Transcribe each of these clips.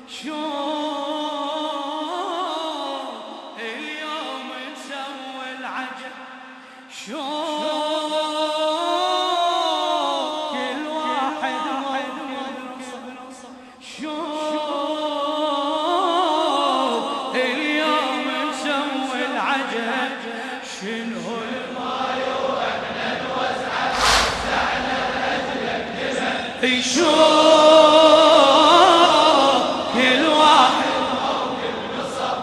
شوف اليوم نسوي العجب، شوف كل واحد موكب نصب، شوف اليوم نسوي العجب، شنو الماي واحنا نوزعه وزعنا لاجلك دمى، شوف كل واحد موكب نصب،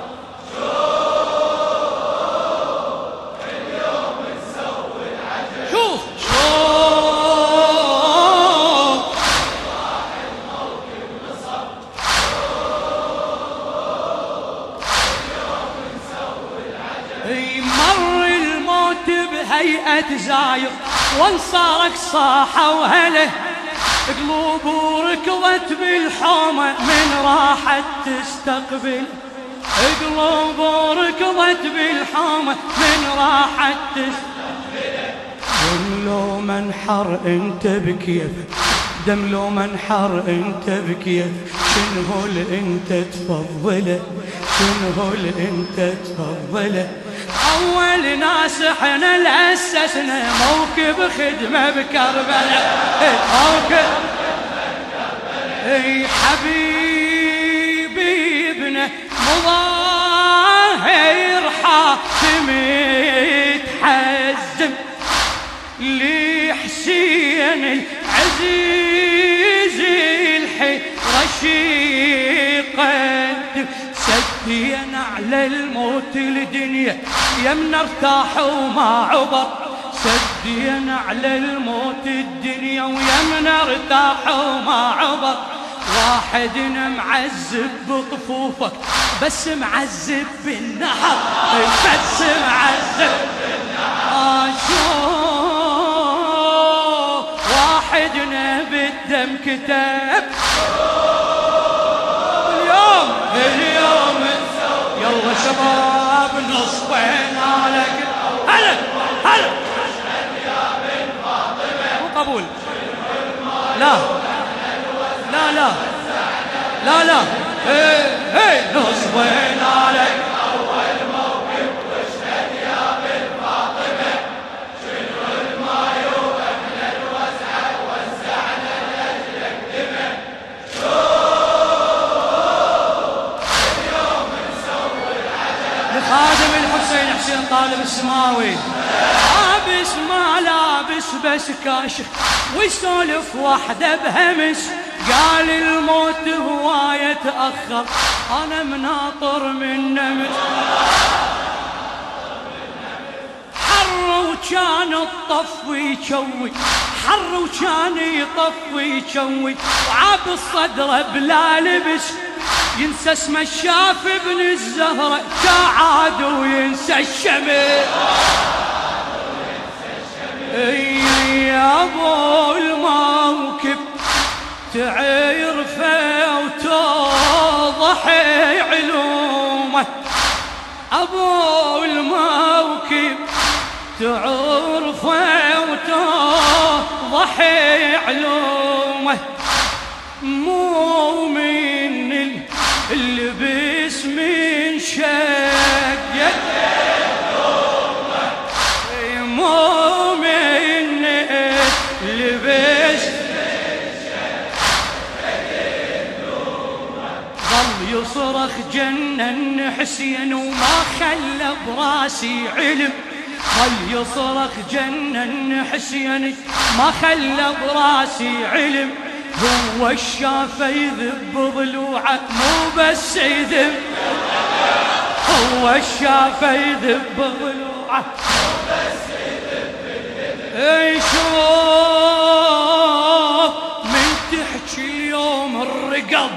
شوف اليوم نسوي العجب، شوف واحد موكب نصب، اليوم نسوي العجب. مر الموت بهيئة زاير وانصارك صاحة وهله، قلوب وركضت بالحومة من راحت تستقبل، قلوب وركضت بالحومة من راحت تستقبل. دم لو منحر انت بكيف، دم لو منحر انت بكيف، شنو اللي انت تفضله، شنو اللي انت تفضله. اول ناس احنا اللي اسسنا موكب خدمه بكربلاء، موكب اي حبيبي ابن مظاهر حاتم يتحزم لحسين العزيز الحرشي يقدم، سدينا على الموت الدنيا يمنا ارتاح وما عبر، سدينا على الموت الدنيا ويمنا ارتاح وما عبر. واحدنا معذب بطفوفك بس معذب بالنهر، بس معذب بالنهر. شوف واحدنا بالدم كتب، اليوم يلا شباب نصبحنا لك، هلا هلا يا بن فاطمة مو قبول، لا لا لا لا لا، هي نصبحنا لك أول موكب واشهد يا بن فاطمة، شنو المايو احنا الوزعة وزعنا لأجلك دمى، خادم الحسين حسين طالب السماوي، لابس ما لابس بس كاشف ويسولف وحده بهمس، قال الموت هواية تأخر أنا مناطر من نمس، حر وكان الطفي يشوي، حر وكان يطفي يشوي، وعاب الصدر بلا لبس، ينسى اسم الشاف ابن الزهرة كعاد وينسى الشمس. يا ابو الموكب تعرفه وتوضح علومه، ابو الموكب تعرفه وتوضح علومه، مو من اللي باسم شقة مو من اللي باسم ظل يصرخ جنن حسين وما خلى براسي علم، ظل يصرخ جنن حسين ما خلى براسي علم، هو الشافة يذب ضلوعه مو بس يذب، هو الشافة يذب ضلوعه مو بس يذب الهدم. شوف من تحكي يوم الرقب،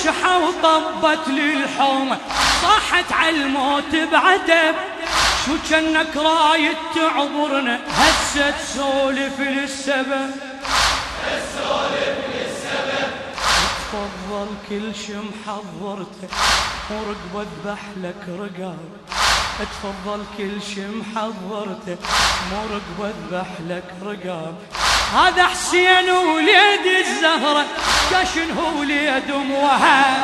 شحة وطبت للحومة، صاحت عالموت بعتب، شو جنك رايد تعبرنا، هسه تسولف للسبب، تفضل كل شي محضرته ورقبة اذبح لك رقاب، تفضل كل شي محضرته ورقبة اذبح لك رقاب. هذا حسين وليد الزهرة، جشن هو وليد ام وهاب،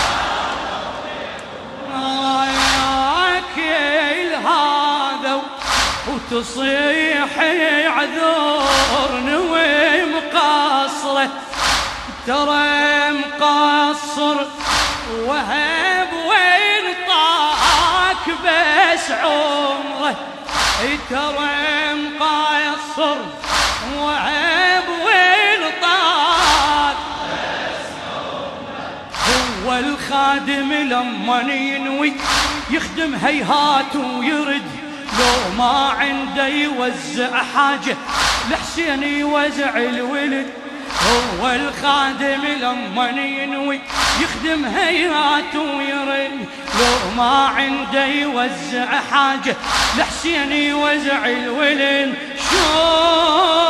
كل هذا وتصيح عذورني ومقصرة، ترى مقصر وهب وين طاك بس عمره، ترى مقصر وهب وين طاك بس عمره. هو الخادم لما ينوي يخدم هيهات ويرد، لو ما عنده يوزع حاجة لحسين يوزع الولد. هو الخادم لما ينوي يخدم هيهات ويرد، لو ما عنده يوزع حاجة لحسين يوزع الولد. شوف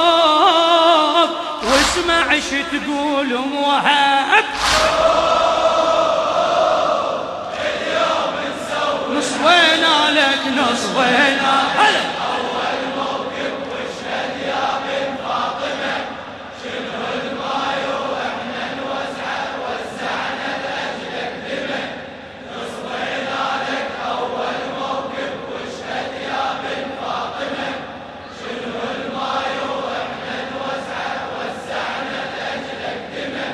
واسمع ايش تقول ام وهاب، نصبينا لك نصبينا أول موكب واشهد يا بن فاطمة، شنو الماي وإحنا نوزعه وزعنا لأجلك دمه، نصبينا لك أول موكب واشهد يا بن فاطمة، شنو الماي وإحنا نوزعه وزعنا لأجلك دمه.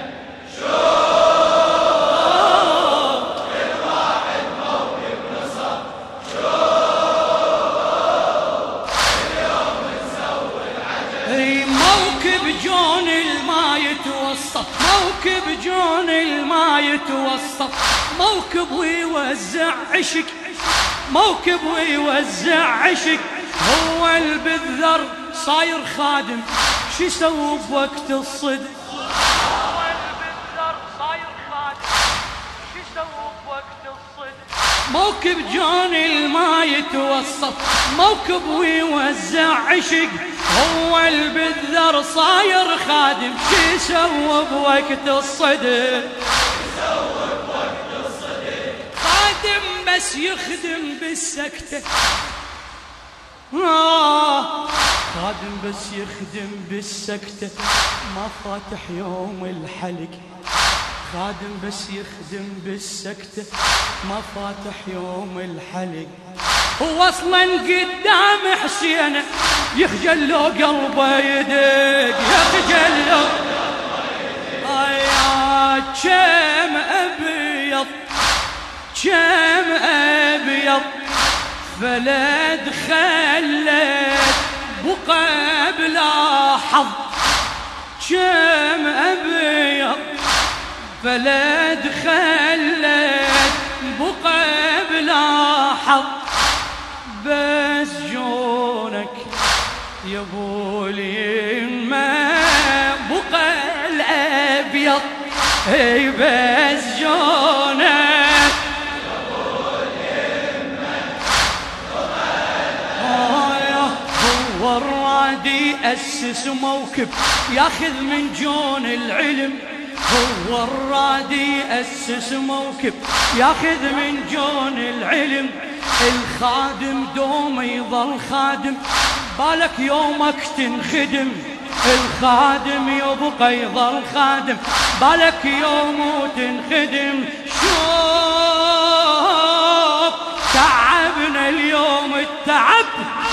جون الما يتوسط، موكب جون الما يتوسط، موكب ويوزع عشق، موكب ويوزع عشق. هو البذر صاير خادم، شو يسوي بوقت الصدق، هو البذر صاير خادم، شو يسوي بوقت الصدق. موكب جون الما يتوسط، موكب ويوزع عشق. هو البذر صاير خادم، شو يسوي بوقت الصدق، خادم بس يخدم بالسكتة، خادم بس يخدم بالسكتة، ما فاتح يوم الحلق، خادم بس يخدم بالسكتة، ما فاتح يوم الحلق. هو اصلا قدام حسين يخجل له قلبه يدق، يخجل له كم ابيض كم ابيض فلد خلت بقى بلا حظ، كم ابيض فلد خلت بقى بلا حظ. بس جونك يا ابو اليمه بقى الابيض، اي بس جونك يا ابو اليمه بقى الابيض. هو الرادي اسس موكب ياخذ من جون العلم، هو الرادي اسس موكب ياخذ من جون العلم. الخادم دوم يظل خادم، بالك يومك تنخدم، الخادم يبقى يظل خادم، بالك يوم تنخدم. شوف تعبنا اليوم التعب،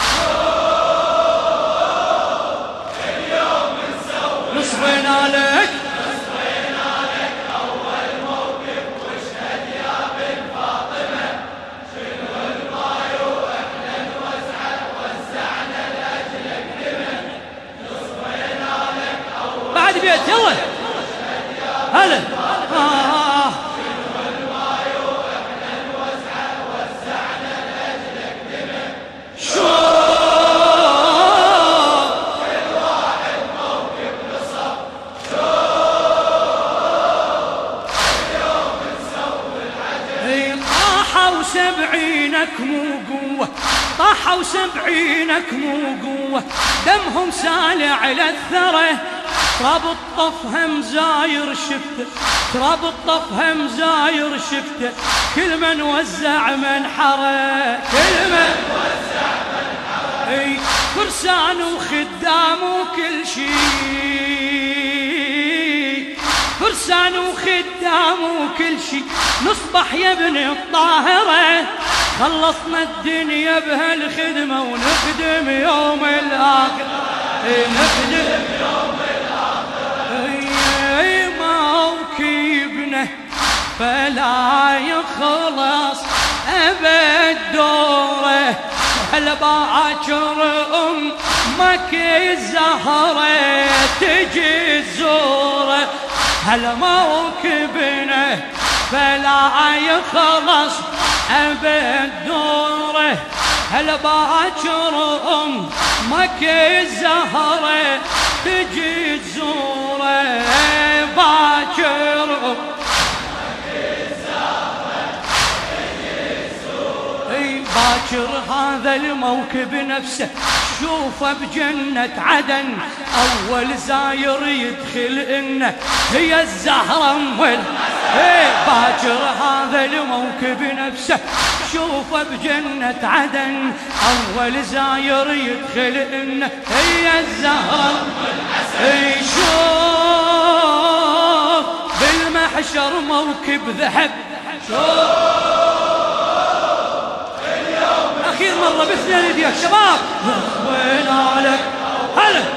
اليوم نسوي نصبنا لك بيت. يلا هلا 70 مو قوة دمهم سالع على الثرى تراب الطف هم زاير شفته تراب الطف هم زاير شفته كل من وزع من حرى كل من وزع من حرى فرسان وخدام وكل شي فرسان وخدام وكل شي نصبح يا ابن الطاهرة خلصنا الدنيا بهالخدمة ونخدم يوم الآخرة نخدم يوم الآخرة موكبنا فلا يخلص أبد دوره هل باكر أمك الزهرة تجي تزوره هل موكبنا فلا يخلص أبد دوره هل باكر أمك الزهرة تجي تزوره باكر باكر هذا الموكب نفسه شوفه بجنة عدن أول زاير يدخل إنه هي الزهرة باكر هذا الموكب نفسه شوفه بجنة عدن أول زاير يدخل إنه هي الزهرة شوف بالمحشر موكب ذهب شوف آخر مرة باثنين يا شباب وين عليك هلا